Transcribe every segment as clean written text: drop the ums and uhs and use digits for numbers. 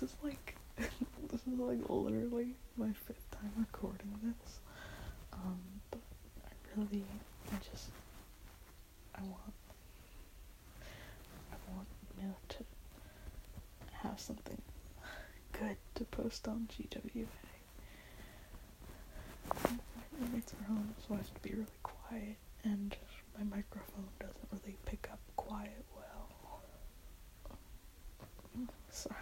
this is like literally my 5th time recording this. But I want to have something good to post on GWA. My roommates are home, so I have to be really quiet, and my microphone doesn't really pick up quiet well. Sorry.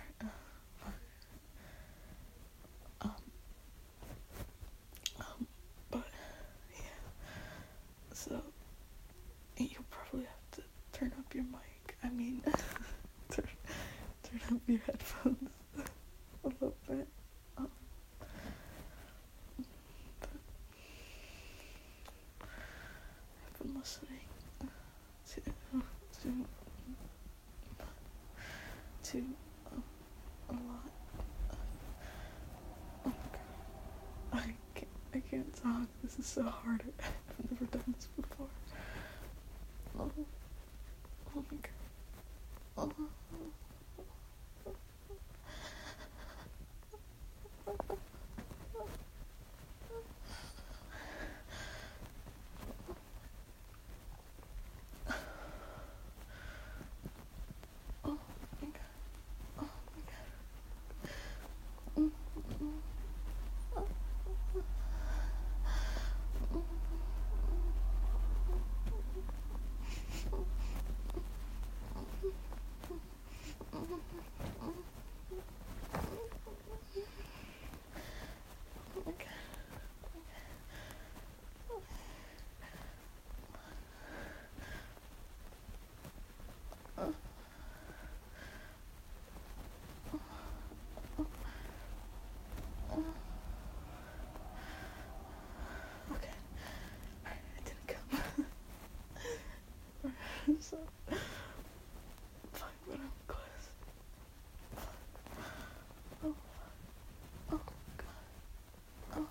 But yeah. So you'll probably have to turn up your mic. I mean, turn up your headphones a little bit. I've been listening to a lot. Oh my god, I can't talk. This is so hard. I've never done this before. Oh my god. Oh. So, fine, but I'm close. Oh god. Oh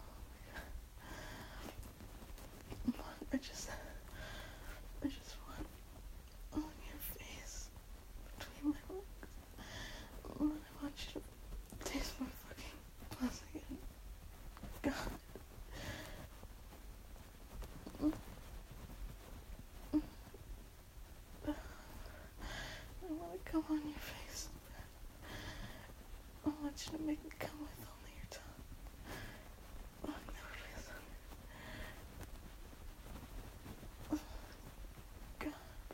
my god. I just want on your face, between my legs. I want you to taste my fucking pussy again. God. I want to come on your face. I want you to make me come with only your tongue. Oh, no, please. God.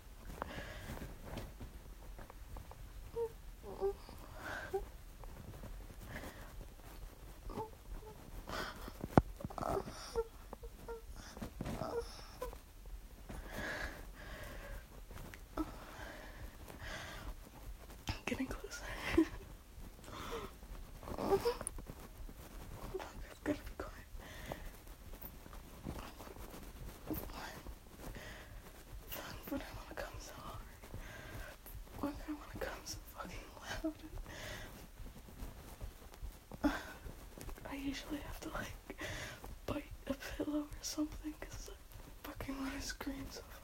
Getting closer. I've gotta be quiet. But I wanna come so hard. Why do I wanna come so fucking loud? I usually have to bite a pillow or something, cause I fucking wanna scream so